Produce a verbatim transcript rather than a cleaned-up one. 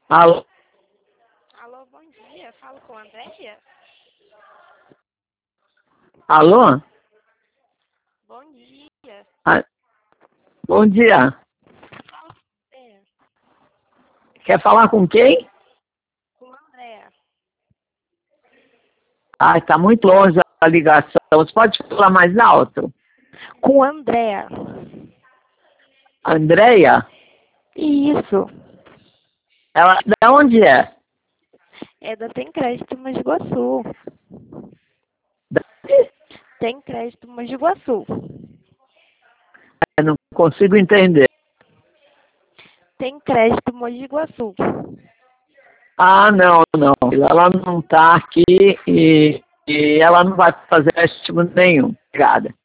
Alô? Alô, bom dia. Falo com a Andréia? Alô? Bom dia. Ah, bom dia. Fala com Andréia. Quer falar com quem? Com a Andréia. Ah, está muito longe a ligação. Você pode falar mais alto? Com a Andréia. Andréia? Isso. Ela, de onde é? É da Tem Crédito Mogi Guaçu. Da- Tem Crédito Mogi Guaçu. Eu não consigo entender. Tem Crédito Mogi Guaçu. Ah, não, não. Ela não está aqui e, e ela não vai fazer estímulo nenhum. Obrigada.